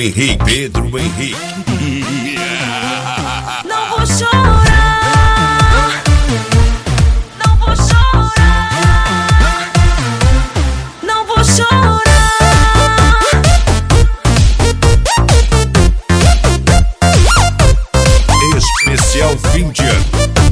Henrique. Não vou chorar, não vou chorar, não vou chorar. Especial fim de ano.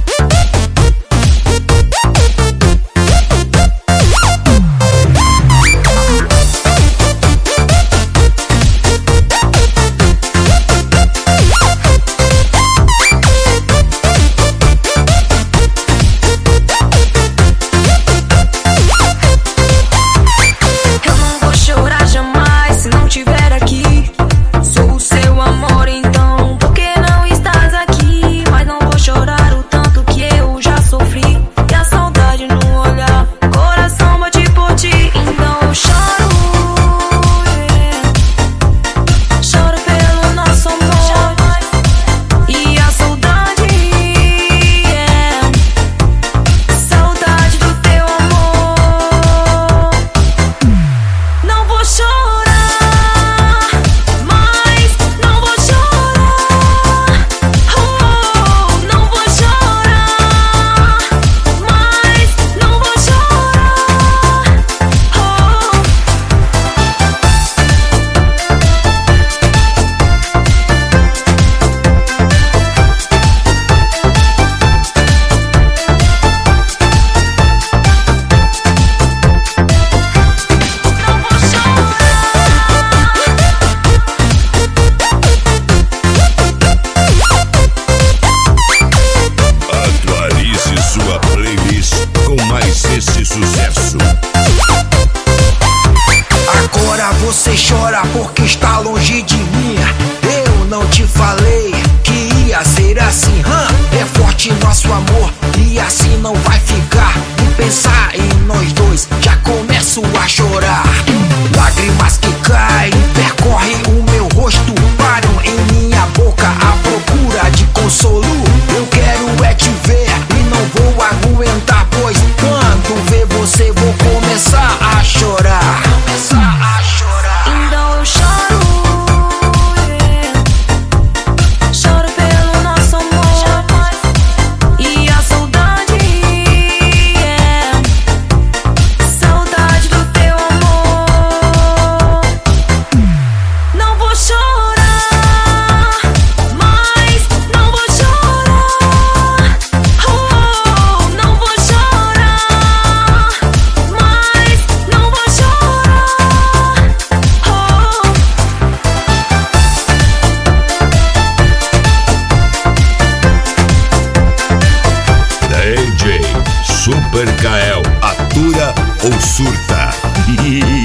Sucesso. Agora você chora porque está longe de mim. Eu não te falei que ia ser assim, É forte nosso amor e assim não vai ficar. E pensar em nós dois, já começo a chorar. Lágrimas que caem, percorrem o meu rosto, param em minha boca à procura de consolo. Eu quero é te ver e não vou aguentar, pois quando ver você vou começar a chorar. Então eu choro, choro pelo nosso amor e a saudade, saudade do teu amor. Não vou chorar, mas não vou chorar. Oh, não vou chorar, mas não vou chorar. Oh. DJ Super Kael, atura ou surta?